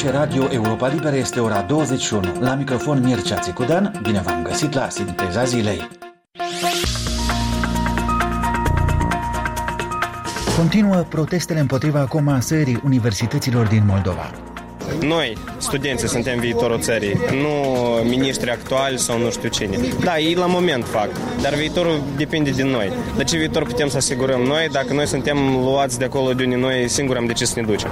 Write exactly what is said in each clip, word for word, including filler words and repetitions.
Radio Europa Liberă, este ora douăzeci și unu. La microfon Mircea Țicudan, bine v-am găsit la Sinteza Zilei. Continuă protestele împotriva comasării universităților din Moldova. Noi, studenții, suntem viitorul țării, nu miniștri actuali sau nu știu cine. Da, ei la moment fac, dar viitorul depinde de noi. De ce viitor putem să asigurăm noi dacă noi suntem luați de acolo de unde noi singuri am decis să ne ducem?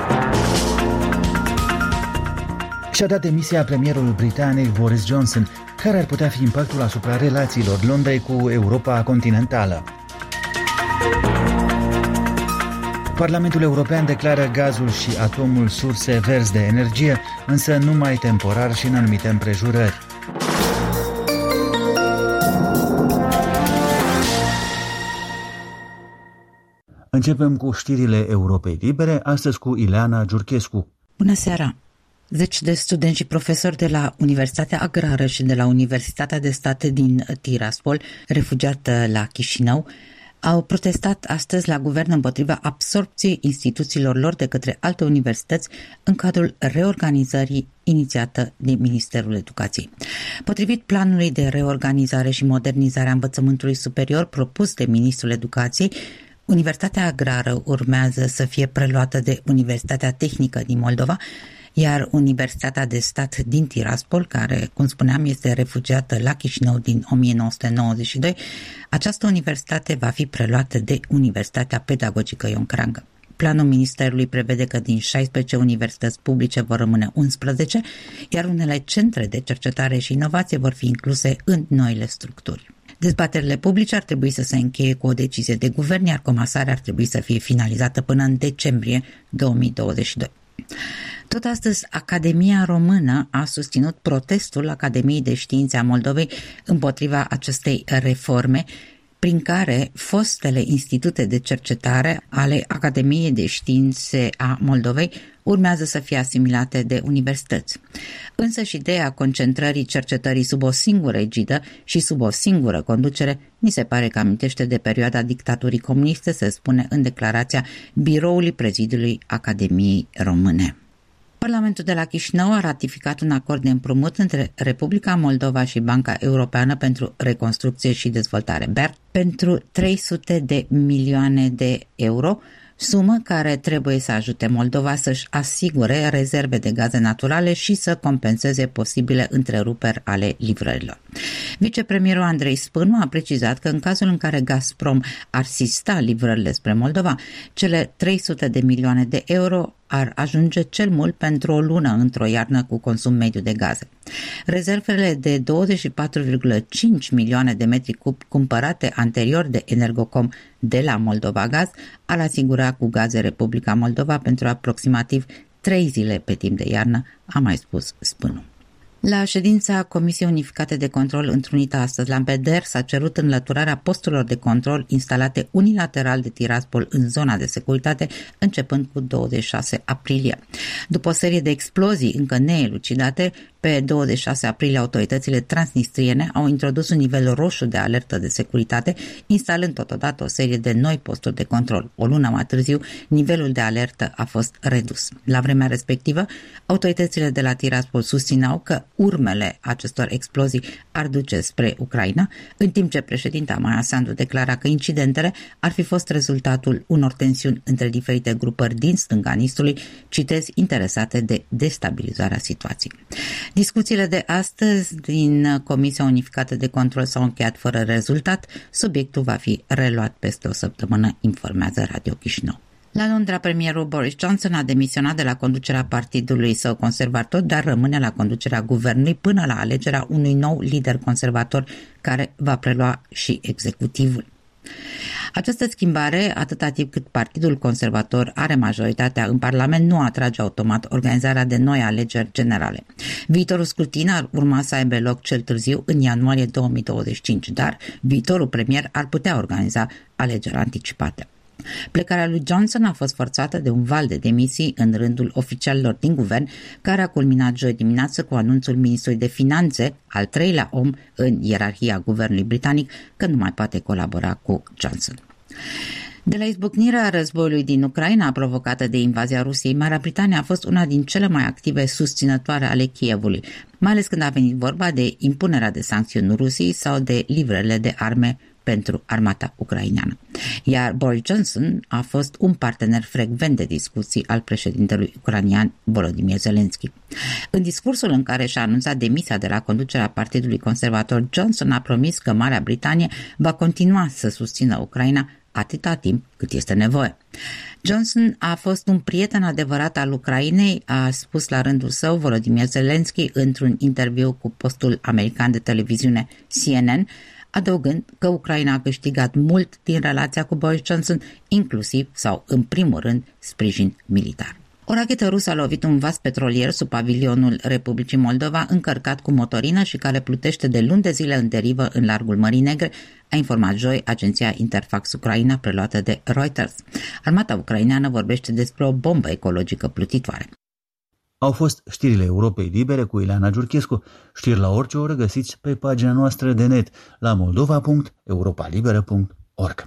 Și-a dat demisia premierul britanic Boris Johnson. Care ar putea fi impactul asupra relațiilor Londrei cu Europa continentală? Parlamentul European declară gazul și atomul surse verzi de energie, însă numai temporar și în anumite împrejurări. Începem cu știrile Europei Libere, astăzi cu Ileana Giurchescu. Bună seara! Zeci de studenți și profesori de la Universitatea Agrară și de la Universitatea de Stat din Tiraspol, refugiată la Chișinău, au protestat astăzi la guvern împotriva absorbției instituțiilor lor de către alte universități în cadrul reorganizării inițiată de Ministerul Educației. Potrivit planului de reorganizare și modernizare a învățământului superior propus de Ministrul Educației, Universitatea Agrară urmează să fie preluată de Universitatea Tehnică din Moldova, iar Universitatea de Stat din Tiraspol, care, cum spuneam, este refugiată la Chișinău din o mie nouă sute nouăzeci și doi, această universitate va fi preluată de Universitatea Pedagogică Ion Creangă. Planul Ministerului prevede că din șaisprezece universități publice vor rămâne unsprezece, iar unele centre de cercetare și inovație vor fi incluse în noile structuri. Dezbaterile publice ar trebui să se încheie cu o decizie de guvern, iar comasarea ar trebui să fie finalizată până în decembrie două mii douăzeci și doi. Tot astăzi, Academia Română a susținut protestul Academiei de Științe a Moldovei împotriva acestei reforme, prin care fostele institute de cercetare ale Academiei de Științe a Moldovei urmează să fie asimilate de universități. Însă și ideea concentrării cercetării sub o singură egidă și sub o singură conducere ni se pare că amintește de perioada dictaturii comuniste, se spune în declarația biroului prezidiului Academiei Române. Parlamentul de la Chișinău a ratificat un acord de împrumut între Republica Moldova și Banca Europeană pentru Reconstrucție și Dezvoltare, B E R D, pentru trei sute de milioane de euro, sumă care trebuie să ajute Moldova să-și asigure rezerve de gaze naturale și să compenseze posibile întreruperi ale livrărilor. Vicepremierul Andrei Spânu a precizat că în cazul în care Gazprom ar sista livrările spre Moldova, cele trei sute de milioane de euro ar ajunge cel mult pentru o lună într-o iarnă cu consum mediu de gaze. Rezervele de douăzeci și patru virgulă cinci milioane de metri cub cumpărate anterior de Energocom de la Moldova Gaz ar asigura cu gaze Republica Moldova pentru aproximativ trei zile pe timp de iarnă, a mai spus Spânu. La ședința Comisiei Unificate de Control întrunită astăzi la Mpeder s-a cerut înlăturarea posturilor de control instalate unilateral de Tiraspol în zona de securitate începând cu douăzeci și șase aprilie. După o serie de explozii încă neelucidate, pe douăzeci și șase aprilie autoritățile transnistriene au introdus un nivel roșu de alertă de securitate, instalând totodată o serie de noi posturi de control. O lună mai târziu, nivelul de alertă a fost redus. La vremea respectivă, autoritățile de la Tiraspol susțineau că urmele acestor explozii ar duce spre Ucraina, în timp ce președinta Maia Sandu declara că incidentele ar fi fost rezultatul unor tensiuni între diferite grupări din stânga Nistului, citez, interesate de destabilizarea situației. Discuțiile de astăzi din Comisia Unificată de Control s-au încheiat fără rezultat. Subiectul va fi reluat peste o săptămână, informează Radio Chișinău. La Londra, premierul Boris Johnson a demisionat de la conducerea partidului său conservator, dar rămâne la conducerea guvernului până la alegerea unui nou lider conservator care va prelua și executivul. Această schimbare, atâta timp cât Partidul Conservator are majoritatea în Parlament, nu atrage automat organizarea de noi alegeri generale. Viitorul scrutin ar urma să aibă loc cel târziu în ianuarie două mii douăzeci și cinci, dar viitorul premier ar putea organiza alegeri anticipate. Plecarea lui Johnson a fost forțată de un val de demisii în rândul oficialilor din guvern, care a culminat joi dimineață cu anunțul ministrului de finanțe, al treilea om în ierarhia guvernului britanic, că nu mai poate colabora cu Johnson. De la izbucnirea războiului din Ucraina, provocată de invazia Rusiei, Marea Britanie a fost una din cele mai active susținătoare ale Kievului, mai ales când a venit vorba de impunerea de sancțiuni Rusiei sau de livrările de arme pentru armata ucraineană. Iar Boris Johnson a fost un partener frecvent de discuții al președintelui ucrainean Volodymyr Zelensky. În discursul în care și-a anunțat demisia de la conducerea Partidului Conservator, Johnson a promis că Marea Britanie va continua să susțină Ucraina atâta timp cât este nevoie. Johnson a fost un prieten adevărat al Ucrainei, a spus la rândul său Volodymyr Zelensky într-un interviu cu postul american de televiziune C N N, adăugând că Ucraina a câștigat mult din relația cu Boris Johnson, inclusiv sau în primul rând sprijin militar. O rachetă rusă a lovit un vas petrolier sub pavilionul Republicii Moldova, încărcat cu motorină și care plutește de luni de zile în derivă în largul Mării Negre, a informat joi agenția Interfax Ucraina, preluată de Reuters. Armata ucraineană vorbește despre o bombă ecologică plutitoare. Au fost știrile Europei Libere cu Ileana Giurchescu. Știri la orice oră găsiți pe pagina noastră de net la moldova punct europa liberă punct org.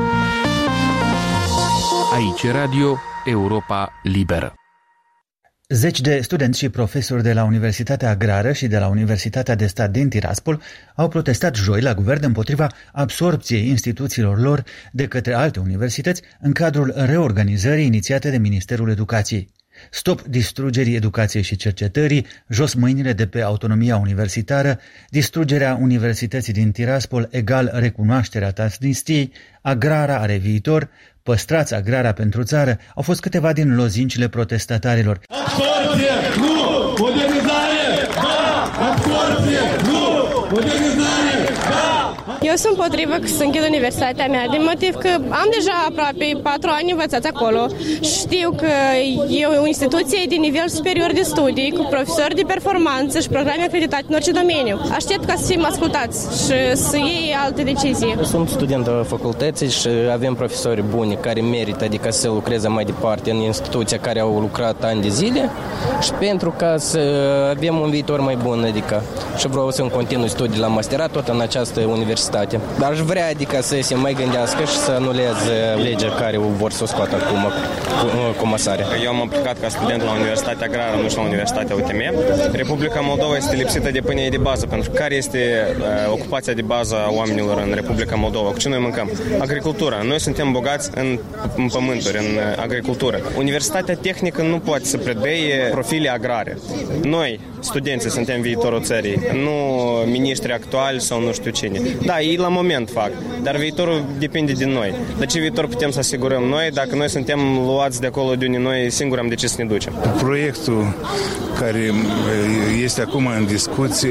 Aici Radio Europa Liberă. Zeci de studenți și profesori de la Universitatea Agrară și de la Universitatea de Stat din Tiraspol au protestat joi la guvern împotriva absorbției instituțiilor lor de către alte universități în cadrul reorganizării inițiate de Ministerul Educației. Stop distrugerii educației și cercetării, jos mâinile de pe autonomia universitară, distrugerea Universității din Tiraspol egal recunoașterea Transnistriei, Agrara are viitor, păstrați Agrara pentru țară, au fost câteva din lozincile protestatarilor. Absorție, nu! Modernizare, da! Absorție, nu! Modernizare, da! Eu sunt împotrivă că să închid universitatea mea, din motiv că am deja aproape patru ani învățați acolo. Știu că e o instituție de nivel superior de studii, cu profesori de performanță și programe acreditate în orice domeniu. Aștept ca să fim ascultați și să iei alte decizii. Sunt student al facultății și avem profesori buni care merită, adică să lucreze mai departe în instituția care au lucrat ani de zile și pentru ca să avem un viitor mai bun, adică și vreau să-mi continui studii la masterat tot în această universitate. Dar aș vrea adică să se mai gândească și să anuleze legea care vor să o scoată acum cu comasare. Eu am aplicat ca student la Universitatea Agrară, nu și la Universitatea U T M. Republica Moldova este lipsită de pâine de bază, pentru că care este uh, ocupația de bază a oamenilor în Republica Moldova? Cu ce noi mâncăm? Agricultura. Noi suntem bogați în, în pământuri, în agricultură. Universitatea tehnică nu poate să predăie profile agrare. Noi, studenții, suntem viitorul țării, nu miniștri actuali sau nu știu cine. Da, ei la moment fac, dar viitorul depinde de noi. De ce viitor putem să asigurăm noi dacă noi suntem luați de acolo de unde noi singuri am de ce să ne ducem? Proiectul care este acum în discuție,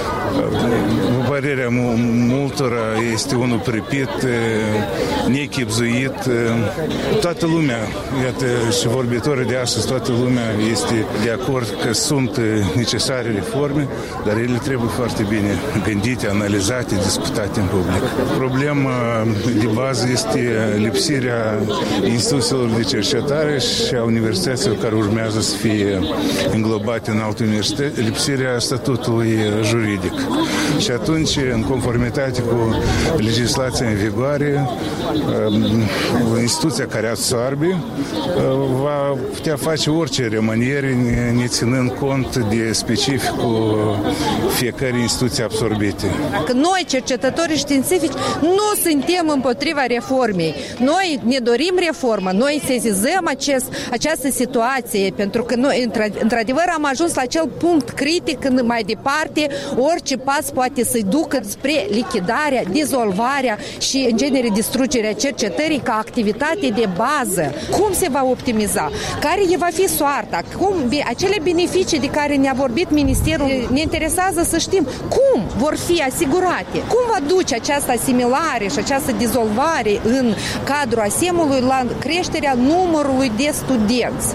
părerea multora este unul pripit, nechibzuit. Toată lumea, iată și vorbitorii de astăzi, toată lumea este de acord că sunt necesare reforme, dar ele trebuie foarte bine gândite, analizate, discutate în public. Problema de bază este lipsirea instituțiilor de cercetare și a universităților care urmează să fie înglobate în alte universități, lipsirea statutului juridic. Și atunci, în conformitate cu legislația în vigoare, instituția care absorbe va putea face orice remaniere, neținând cont de specificul fiecare instituție absorbite. Că noi, cercetătorii științifici, nu suntem împotriva reformei. Noi ne dorim reformă, noi sesizăm acest, această situație, pentru că noi, într-adevăr, am ajuns la acel punct critic când mai departe orice pas poate să-i ducă spre lichidarea, dizolvarea și, în genere, distrugerea cercetării ca activitate de bază. Cum se va optimiza? Care va fi soarta? Cum, acele beneficii de care ne-a vorbit Ministerul, ne interesează să știm cum vor fi asigurate. Cum va duce această asimilare și această dizolvare în cadrul asemului la creșterea numărului de studenți?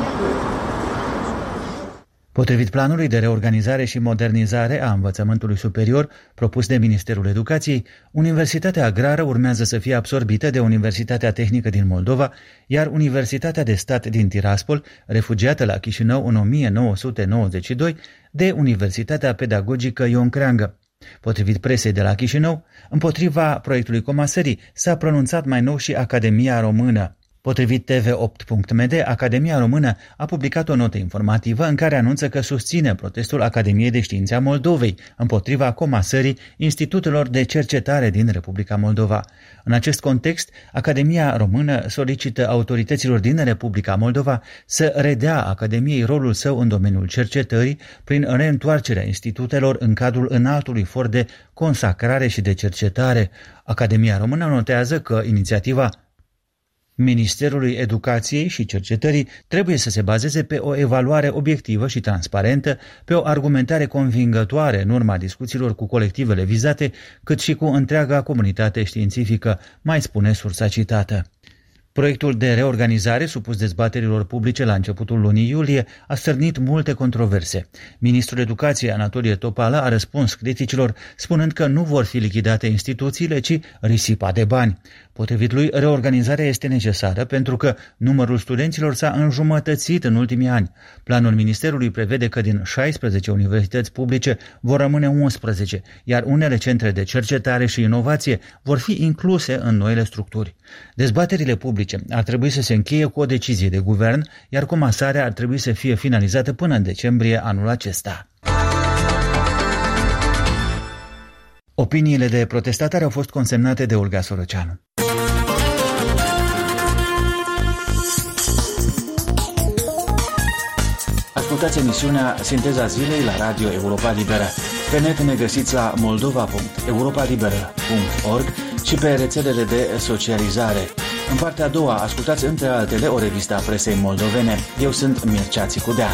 Potrivit planului de reorganizare și modernizare a învățământului superior propus de Ministerul Educației, Universitatea Agrară urmează să fie absorbită de Universitatea Tehnică din Moldova, iar Universitatea de Stat din Tiraspol, refugiată la Chișinău în o mie nouă sute nouăzeci și doi, de Universitatea Pedagogică Ion Creangă. Potrivit presei de la Chișinău, împotriva proiectului comasării s-a pronunțat mai nou și Academia Română. Potrivit T V opt punct M D, Academia Română a publicat o notă informativă în care anunță că susține protestul Academiei de Științe a Moldovei împotriva comasării institutelor de cercetare din Republica Moldova. În acest context, Academia Română solicită autorităților din Republica Moldova să redea Academiei rolul său în domeniul cercetării prin reîntoarcerea institutelor în cadrul înaltului for de consacrare și de cercetare. Academia Română notează că inițiativa Ministerului Educației și Cercetării trebuie să se bazeze pe o evaluare obiectivă și transparentă, pe o argumentare convingătoare în urma discuțiilor cu colectivele vizate, cât și cu întreaga comunitate științifică, mai spune sursa citată. Proiectul de reorganizare, supus dezbaterilor publice la începutul lunii iulie, a stârnit multe controverse. Ministrul Educației, Anatolie Topală, a răspuns criticilor spunând că nu vor fi lichidate instituțiile, ci risipa de bani. Potrivit lui, reorganizarea este necesară pentru că numărul studenților s-a înjumătățit în ultimii ani. Planul Ministerului prevede că din șaisprezece universități publice vor rămâne unsprezece, iar unele centre de cercetare și inovație vor fi incluse în noile structuri. Dezbaterile publice ar trebui să se încheie cu o decizie de guvern, iar comasarea ar trebui să fie finalizată până în decembrie anul acesta. Opiniile de protestatari au fost consemnate de Olga Soroceanu. Ascultați emisiunea Sinteza Zilei la Radio Europa Liberă. Pe net ne găsiți la moldova punct europa liberă punct org și pe rețelele de socializare. În partea a doua, ascultați între altele o revistă a presei moldovene. Eu sunt Mircea Țicudean.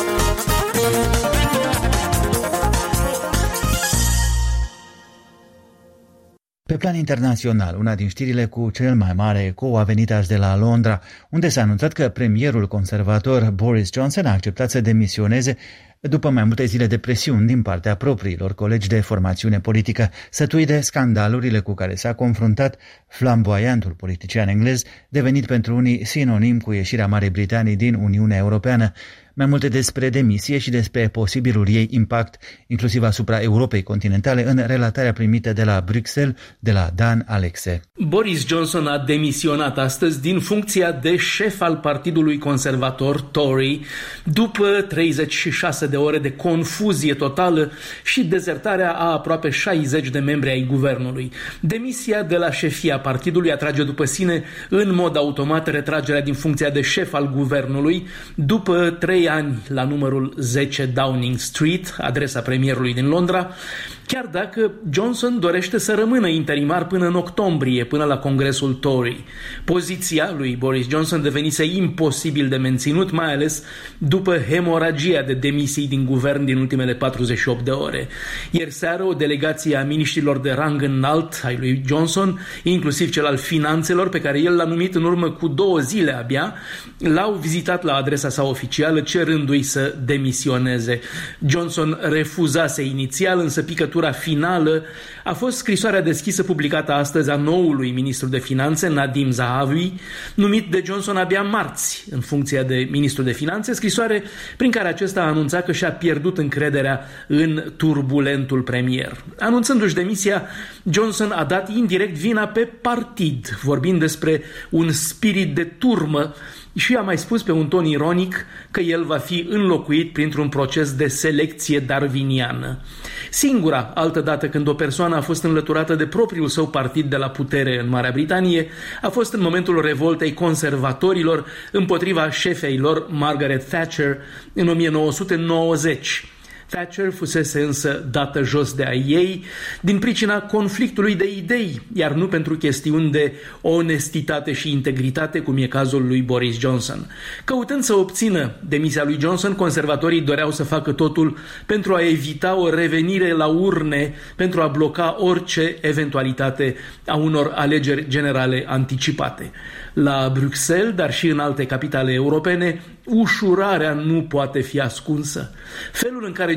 Pe plan internațional, una din știrile cu cel mai mare ecou a venit azi de la Londra, unde s-a anunțat că premierul conservator Boris Johnson a acceptat să demisioneze după mai multe zile de presiuni din partea propriilor colegi de formațiune politică, sătui de scandalurile cu care s-a confruntat flamboiantul politician englez, devenit pentru unii sinonim cu ieșirea Marii Britanii din Uniunea Europeană. Mai multe despre demisie și despre posibilul ei impact, inclusiv asupra Europei continentale, în relatarea primită de la Bruxelles de la Dan Alexe. Boris Johnson a demisionat astăzi din funcția de șef al Partidului Conservator Tory după treizeci și șase de ore de confuzie totală și dezertarea a aproape șaizeci de membri ai guvernului. Demisia de la șefia partidului atrage după sine în mod automat retragerea din funcția de șef al guvernului după trei ani la numărul zece Downing Street, adresa premierului din Londra, chiar dacă Johnson dorește să rămână interimar până în octombrie, până la Congresul Tory. Poziția lui Boris Johnson devenise imposibil de menținut, mai ales după hemoragia de demisii din guvern din ultimele patruzeci și opt de ore. Ieri seară, o delegație a miniștrilor de rang înalt ai lui Johnson, inclusiv cel al finanțelor, pe care el l-a numit în urmă cu două zile abia, l-au vizitat la adresa sa oficială, cerându-i să demisioneze. Johnson refuzase inițial, însă picătura finală a fost scrisoarea deschisă publicată astăzi a noului ministru de finanțe, Nadim Zahavi, numit de Johnson abia marți în funcția de ministru de finanțe, scrisoare prin care acesta a anunțat că și-a pierdut încrederea în turbulentul premier. Anunțându-și demisia, Johnson a dat indirect vina pe partid, vorbind despre un spirit de turmă, și a mai spus pe un ton ironic că el va fi înlocuit printr-un proces de selecție darwiniană. Singura altă dată când o persoană a fost înlăturată de propriul său partid de la putere în Marea Britanie a fost în momentul revoltei conservatorilor împotriva șefei lor, Margaret Thatcher, în o mie nouă sute nouăzeci. Thatcher fusese însă dată jos de a ei din pricina conflictului de idei, iar nu pentru chestiuni de onestitate și integritate, cum e cazul lui Boris Johnson. Căutând să obțină demisia lui Johnson, conservatorii doreau să facă totul pentru a evita o revenire la urne, pentru a bloca orice eventualitate a unor alegeri generale anticipate. La Bruxelles, dar și în alte capitale europene, ușurarea nu poate fi ascunsă. Felul în care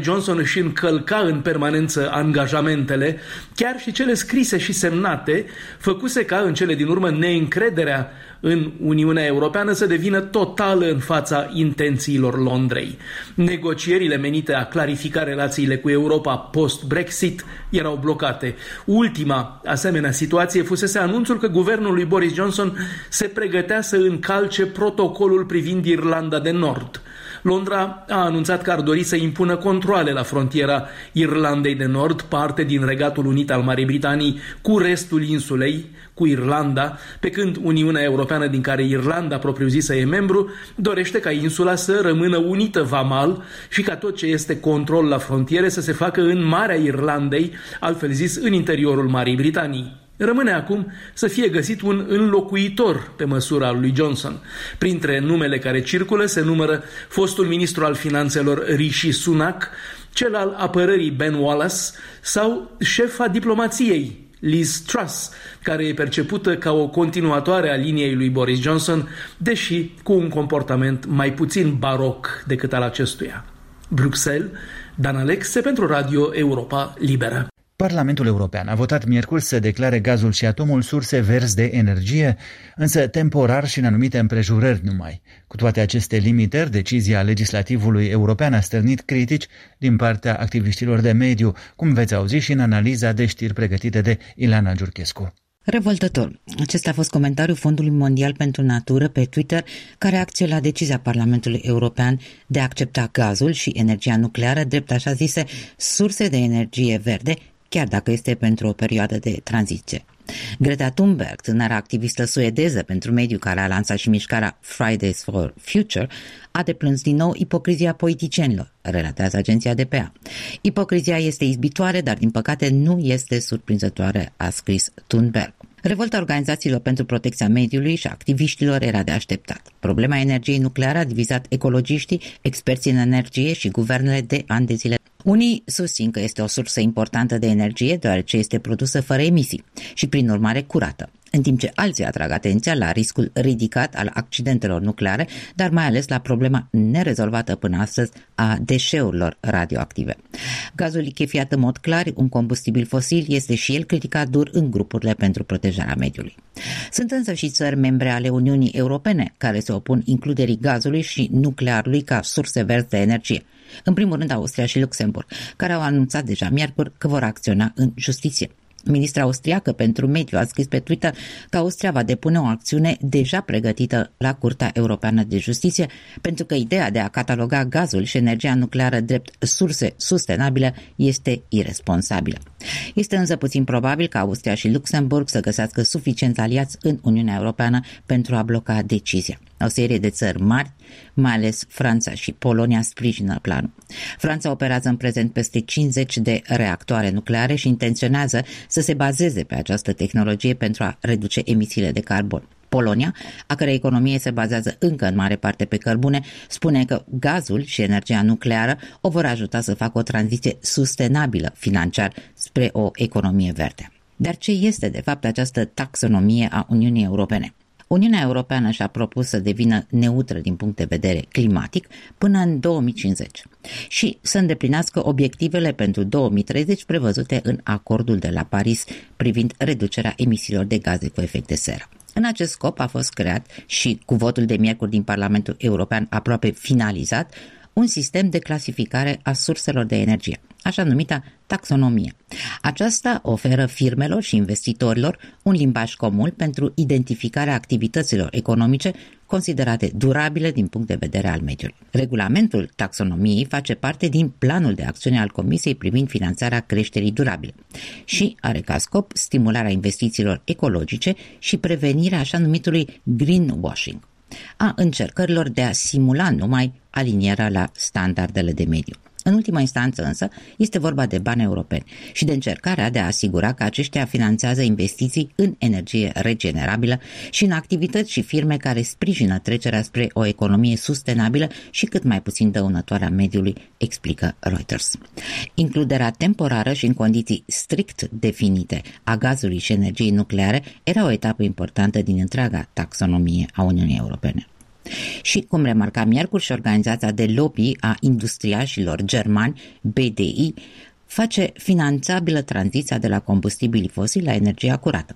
care Johnson își încălca în permanență angajamentele, chiar și cele scrise și semnate, făcuse ca în cele din urmă neîncrederea în Uniunea Europeană să devină totală în fața intențiilor Londrei. Negocierile menite a clarifica relațiile cu Europa post-Brexit erau blocate. Ultima asemenea situație fusese anunțul că guvernul lui Boris Johnson se pregătea să încalce protocolul privind Irlanda de Nord. Londra a anunțat că ar dori să impună controale la frontiera Irlandei de Nord, parte din Regatul Unit al Marii Britanii, cu restul insulei, cu Irlanda, pe când Uniunea Europeană, din care Irlanda propriu-zisă e membru, dorește ca insula să rămână unită vamal și ca tot ce este control la frontiere să se facă în Marea Irlandei, altfel zis în interiorul Marii Britanii. Rămâne acum să fie găsit un înlocuitor pe măsura lui Johnson. Printre numele care circulă se numără fostul ministru al finanțelor Rishi Sunak, cel al apărării Ben Wallace sau șefa diplomației Liz Truss, care e percepută ca o continuatoare a liniei lui Boris Johnson, deși cu un comportament mai puțin baroc decât al acestuia. Bruxelles, Dan Alexe pentru Radio Europa Liberă. Parlamentul European a votat miercuri să declare gazul și atomul surse verzi de energie, însă temporar și în anumite împrejurări numai. Cu toate aceste limitări, decizia legislativului european a stârnit critici din partea activiștilor de mediu, cum veți auzi și în analiza de știri pregătite de Ileana Giurchescu. Revoltător. Acesta a fost comentariul Fondului Mondial pentru Natură pe Twitter, care reacție la decizia Parlamentului European de a accepta gazul și energia nucleară drept așa zise surse de energie verde, chiar dacă este pentru o perioadă de tranziție. Greta Thunberg, tânăra activistă suedeză pentru mediu care a lansat și mișcarea Fridays for Future, a deplâns din nou ipocrizia politicienilor, relatează agenția D P A. Ipocrizia este izbitoare, dar din păcate nu este surprinzătoare, a scris Thunberg. Revolta organizațiilor pentru protecția mediului și activiștilor era de așteptat. Problema energiei nucleare a divizat ecologiștii, experții în energie și guvernele de ani de zile. Unii susțin că este o sursă importantă de energie, deoarece este produsă fără emisii și, prin urmare, curată, în timp ce alții atrag atenția la riscul ridicat al accidentelor nucleare, dar mai ales la problema nerezolvată până astăzi a deșeurilor radioactive. Gazul lichefiat în mod clar, un combustibil fosil, este și el criticat dur în grupurile pentru protejarea mediului. Sunt însă și țări membre ale Uniunii Europene care se opun includerii gazului și nuclearului ca surse verzi de energie. În primul rând Austria și Luxemburg, care au anunțat deja miercuri că vor acționa în justiție. Ministra austriacă pentru mediu a scris pe Twitter că Austria va depune o acțiune deja pregătită la Curtea Europeană de Justiție, pentru că ideea de a cataloga gazul și energia nucleară drept surse sustenabile este iresponsabilă. Este însă puțin probabil ca Austria și Luxemburg să găsească suficienți aliați în Uniunea Europeană pentru a bloca decizia. O serie de țări mari, mai ales Franța și Polonia, sprijină planul. Franța operează în prezent peste cincizeci de reactoare nucleare și intenționează să se bazeze pe această tehnologie pentru a reduce emisiile de carbon. Polonia, a cărei economie se bazează încă în mare parte pe cărbune, spune că gazul și energia nucleară o vor ajuta să facă o tranziție sustenabilă financiar spre o economie verde. Dar ce este de fapt această taxonomie a Uniunii Europene? Uniunea Europeană și-a propus să devină neutră din punct de vedere climatic până în două mii cincizeci și să îndeplinească obiectivele pentru două mii treizeci prevăzute în acordul de la Paris privind reducerea emisiilor de gaze cu efect de seră. În acest scop a fost creat și, cu votul de miercuri din Parlamentul European aproape finalizat, un sistem de clasificare a surselor de energie, așa numita taxonomie. Aceasta oferă firmelor și investitorilor un limbaj comun pentru identificarea activităților economice considerate durabile din punct de vedere al mediului. Regulamentul taxonomiei face parte din planul de acțiune al Comisiei privind finanțarea creșterii durabile și are ca scop stimularea investițiilor ecologice și prevenirea așa numitului greenwashing, a încercărilor de a simula numai alinierea la standardele de mediu. În ultima instanță însă este vorba de bani europeni și de încercarea de a asigura că aceștia finanțează investiții în energie regenerabilă și în activități și firme care sprijină trecerea spre o economie sustenabilă și cât mai puțin dăunătoare a mediului, explică Reuters. Includerea temporară și în condiții strict definite a gazului și energiei nucleare era o etapă importantă din întreaga taxonomie a Uniunii Europene. Și, cum remarca miercuri și organizația de lobby a industriașilor germani, B D I, face finanțabilă tranziția de la combustibili fosili la energia curată.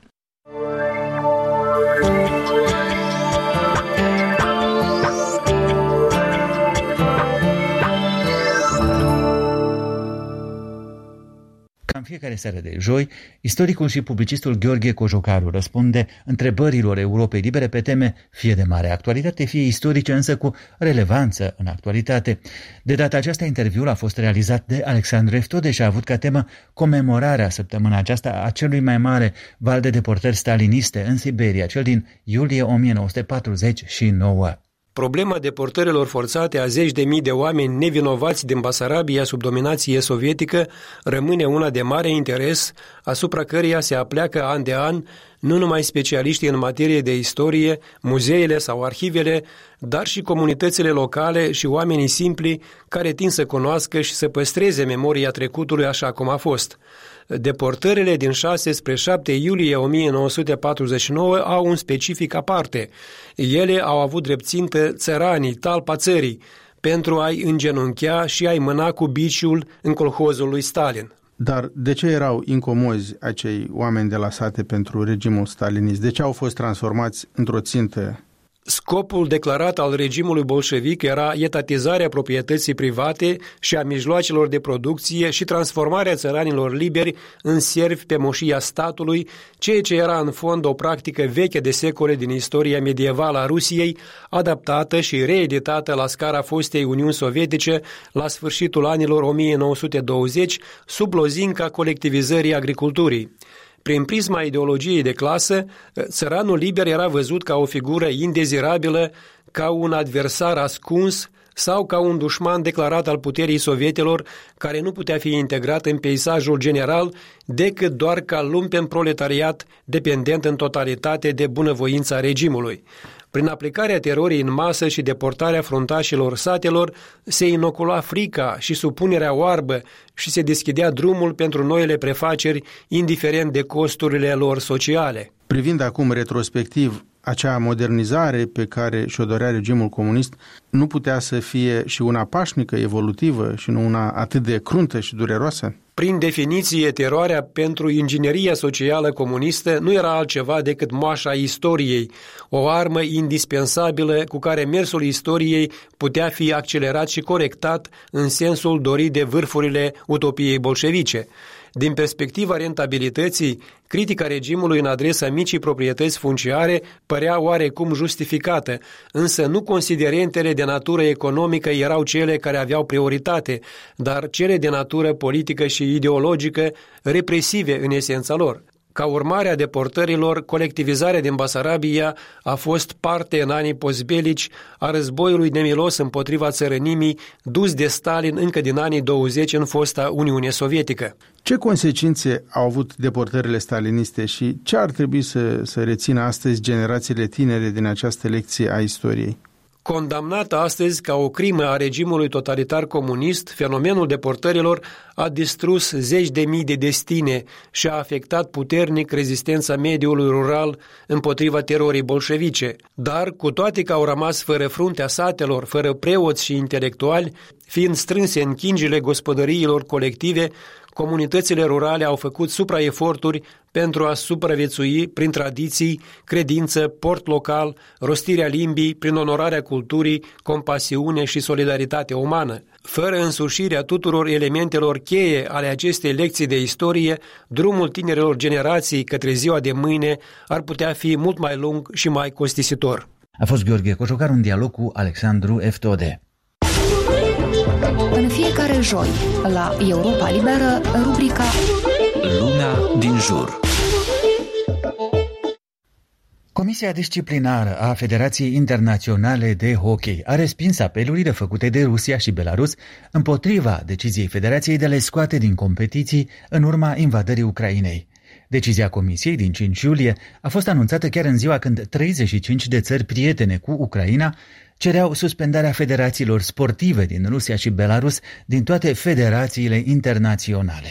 În fiecare seară de joi, istoricul și publicistul Gheorghe Cojocaru răspunde întrebărilor Europei Libere pe teme fie de mare actualitate, fie istorice, însă cu relevanță în actualitate. De data aceasta, interviul a fost realizat de Alexandru Eftode și a avut ca temă comemorarea săptămâna aceasta a celui mai mare val de deportări staliniste în Siberia, cel din iulie o mie nouă sute patruzeci și nouă. Problema deportărilor forțate a zeci de mii de oameni nevinovați din Basarabia sub dominație sovietică rămâne una de mare interes, asupra căreia se apleacă an de an nu numai specialiștii în materie de istorie, muzeele sau arhivele, dar și comunitățile locale și oamenii simpli care tind să cunoască și să păstreze memoria trecutului așa cum a fost. Deportările din șase spre șapte iulie o mie nouă sute patruzeci și nouă au un specific aparte. Ele au avut drept țintă țăranii, talpa țării, pentru a-i îngenunchea și a-i mâna cu biciul în colhozul lui Stalin. Dar de ce erau incomozi acei oameni de la sate pentru regimul stalinist? De ce au fost transformați într-o țintă? Scopul declarat al regimului bolșevic era etatizarea proprietății private și a mijloacelor de producție și transformarea țăranilor liberi în servi pe moșia statului, ceea ce era în fond o practică veche de secole din istoria medievală a Rusiei, adaptată și reeditată la scara fostei Uniuni Sovietice la sfârșitul anilor o mie nouă sute douăzeci, sub lozinca colectivizării agriculturii. Prin prisma ideologiei de clasă, țăranul liber era văzut ca o figură indezirabilă, ca un adversar ascuns sau ca un dușman declarat al puterii sovietelor, care nu putea fi integrat în peisajul general decât doar ca lumpen proletariat dependent în totalitate de bunăvoința regimului. Prin aplicarea terorii în masă și deportarea fruntașilor satelor, se inocula frica și supunerea oarbă și se deschidea drumul pentru noile prefaceri, indiferent de costurile lor sociale. Privind acum retrospectiv, acea modernizare pe care și-o dorea regimul comunist nu putea să fie și una pașnică, evolutivă și nu una atât de cruntă și dureroasă? Prin definiție, teroarea pentru ingineria socială comunistă nu era altceva decât moașa istoriei, o armă indispensabilă cu care mersul istoriei putea fi accelerat și corectat în sensul dorit de vârfurile utopiei bolșevice. Din perspectiva rentabilității, critica regimului în adresa micii proprietăți funciare părea oarecum justificată, însă nu considerentele de natură economică erau cele care aveau prioritate, dar cele de natură politică și ideologică, represive în esența lor. Ca urmare a deportărilor, colectivizarea din Basarabia a fost parte în anii postbelici a războiului nemilos împotriva țărănimii dus de Stalin încă din anii douăzeci în fosta Uniune Sovietică. Ce consecințe au avut deportările staliniste și ce ar trebui să, să rețină astăzi generațiile tinere din această lecție a istoriei? Condamnată astăzi ca o crimă a regimului totalitar comunist, fenomenul deportărilor a distrus zeci de mii de destine și a afectat puternic rezistența mediului rural împotriva terorii bolșevice. Dar, cu toate că au rămas fără fruntea satelor, fără preoți și intelectuali, fiind strânse în chingile gospodăriilor colective, comunitățile rurale au făcut supraeforturi pentru a supraviețui prin tradiții, credință, port local, rostirea limbii, prin onorarea culturii, compasiune și solidaritate umană. Fără însușirea tuturor elementelor cheie ale acestei lecții de istorie, drumul tinerilor generații către ziua de mâine ar putea fi mult mai lung și mai costisitor. A fost Gheorghe Cojocaru în dialog cu Alexandru Eftode. În fiecare joi, la Europa Liberă, rubrica Lumea din jur. Comisia Disciplinară a Federației Internaționale de Hockey a respins apelurile făcute de Rusia și Belarus împotriva deciziei Federației de a le scoate din competiții în urma invadării Ucrainei. Decizia Comisiei din cinci iulie a fost anunțată chiar în ziua când treizeci și cinci de țări prietene cu Ucraina cereau suspendarea federațiilor sportive din Rusia și Belarus din toate federațiile internaționale.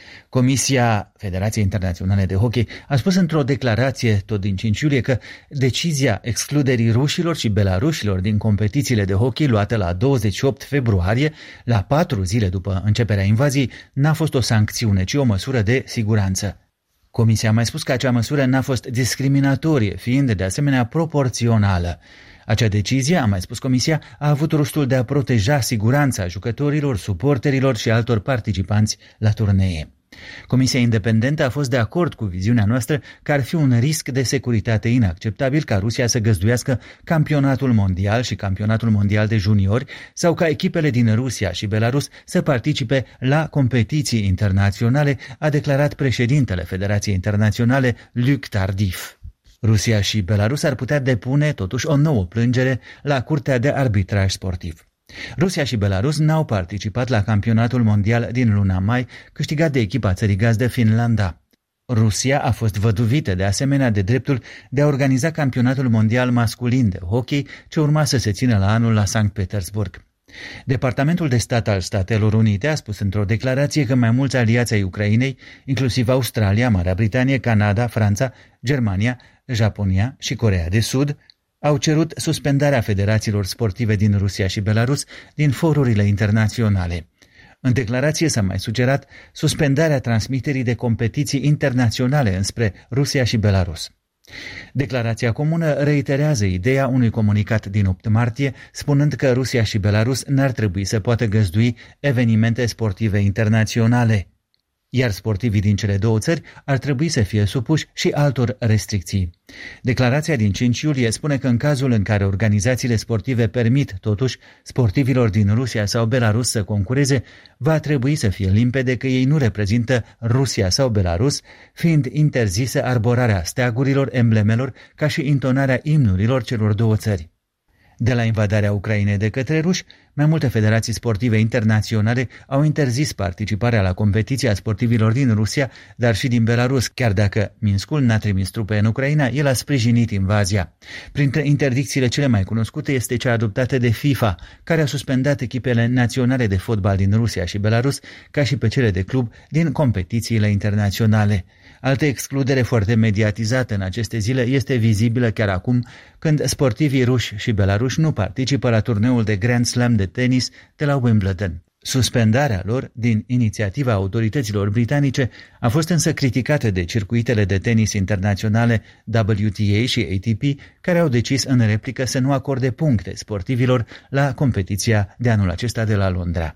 Comisia Federației Internaționale de Hockey a spus într-o declarație tot din cinci iulie că decizia excluderii rușilor și belarușilor din competițiile de hockey luată la douăzeci și opt februarie, la patru zile după începerea invaziei, n-a fost o sancțiune, ci o măsură de siguranță. Comisia a mai spus că acea măsură n-a fost discriminatorie, fiind de asemenea proporțională. Acea decizie, a mai spus Comisia, a avut rostul de a proteja siguranța jucătorilor, suporterilor și altor participanți la turnee. Comisia independentă a fost de acord cu viziunea noastră că ar fi un risc de securitate inacceptabil ca Rusia să găzduiască campionatul mondial și campionatul mondial de juniori sau ca echipele din Rusia și Belarus să participe la competiții internaționale, a declarat președintele Federației Internaționale, Luc Tardif. Rusia și Belarus ar putea depune totuși o nouă plângere la Curtea de Arbitraj Sportiv. Rusia și Belarus n-au participat la campionatul mondial din luna mai, câștigat de echipa țării gazdă Finlanda. Rusia a fost văduvită de asemenea de dreptul de a organiza campionatul mondial masculin de hockey, ce urma să se țină la anul la Sankt Petersburg. Departamentul de stat al Statelor Unite a spus într-o declarație că mai mulți aliați ai Ucrainei, inclusiv Australia, Marea Britanie, Canada, Franța, Germania, Japonia și Coreea de Sud, au cerut suspendarea federațiilor sportive din Rusia și Belarus din forurile internaționale. În declarație s-a mai sugerat suspendarea transmiterii de competiții internaționale înspre Rusia și Belarus. Declarația comună reiterează ideea unui comunicat din opt martie, spunând că Rusia și Belarus n-ar trebui să poată găzdui evenimente sportive internaționale, iar sportivii din cele două țări ar trebui să fie supuși și altor restricții. Declarația din cinci iulie spune că în cazul în care organizațiile sportive permit totuși sportivilor din Rusia sau Belarus să concureze, va trebui să fie limpede că ei nu reprezintă Rusia sau Belarus, fiind interzisă arborarea steagurilor, emblemelor, ca și intonarea imnurilor celor două țări. De la invadarea Ucrainei de către ruși, mai multe federații sportive internaționale au interzis participarea la competiția sportivilor din Rusia, dar și din Belarus, chiar dacă Minskul n-a trimis trupe în Ucraina, el a sprijinit invazia. Printre interdicțiile cele mai cunoscute este cea adoptată de FIFA, care a suspendat echipele naționale de fotbal din Rusia și Belarus, ca și pe cele de club din competițiile internaționale. Altă excludere foarte mediatizată în aceste zile este vizibilă chiar acum, când sportivii ruși și belaruși nu participă la turneul de Grand Slam de tenis de la Wimbledon. Suspendarea lor, din inițiativa autorităților britanice, a fost însă criticată de circuitele de tenis internaționale W T A și A T P, care au decis în replică să nu acorde puncte sportivilor la competiția de anul acesta de la Londra.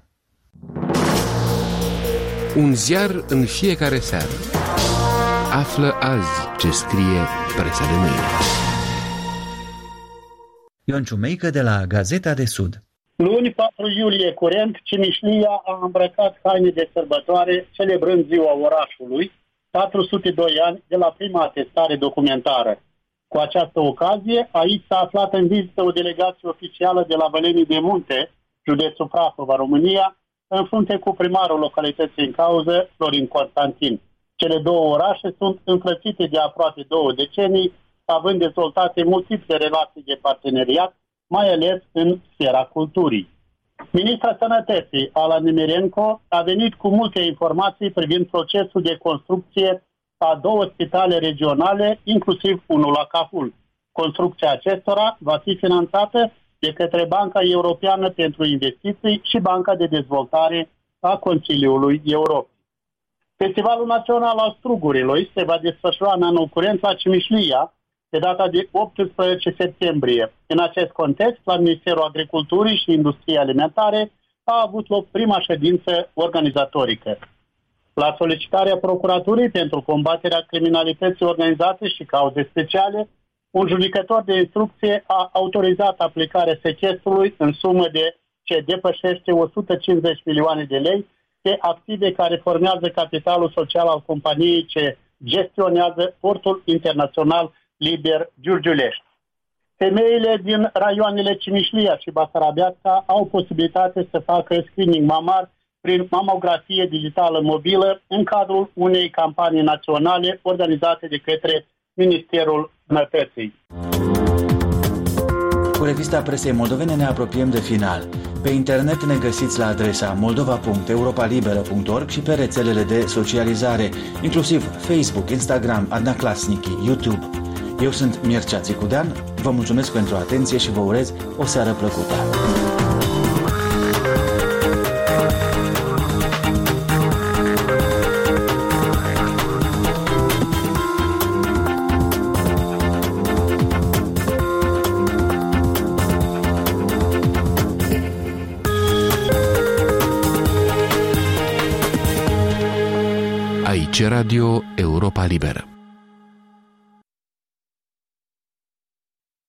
Un ziar în fiecare seară. Află azi ce scrie presa de mâine. Ion Ciumeică de la Gazeta de Sud. Luni, patru iulie curent, Cimișlia a îmbrăcat haine de sărbătoare, celebrând ziua orașului, patru sute doi ani de la prima atestare documentară. Cu această ocazie, aici s-a aflat în vizită o delegație oficială de la Vălenii de Munte, județul Prahova, România, în frunte cu primarul localității în cauză, Florin Constantin. Cele două orașe sunt înflățite de aproape două decenii, având dezvoltate multiple relații de parteneriat, mai ales în sfera culturii. Ministra Sănătății, Ala Nemirenko, a venit cu multe informații privind procesul de construcție a două spitale regionale, inclusiv unul la Cahul. Construcția acestora va fi finanțată de către Banca Europeană pentru Investiții și Banca de Dezvoltare a Consiliului Europei. Festivalul Național al Strugurilor se va desfășura în anul curent la Cimișlia, pe data de optsprezece septembrie. În acest context, la Ministerul Agriculturii și Industriei Alimentare a avut loc prima ședință organizatorică. La solicitarea Procuraturii pentru combaterea criminalității organizate și cauze speciale, un judecător de instrucție a autorizat aplicarea sechestrului în sumă de ce depășește o sută cincizeci milioane de lei de active care formează capitalul social al companiei ce gestionează portul internațional liber Giurgiulești. Femeile din raioanele Cimișlia și Basarabeața au posibilitate să facă screening mamar prin mamografie digitală mobilă în cadrul unei campanii naționale organizate de către Ministerul Sănătății. Cu revista presei moldovene ne apropiem de final. Pe internet ne găsiți la adresa moldova punct europa liberă punct org și pe rețelele de socializare, inclusiv Facebook, Instagram, Adna Klasniki, YouTube. Eu sunt Mircea Țicudean, vă mulțumesc pentru atenție și vă urez o seară plăcută. Aici Radio Europa Liberă.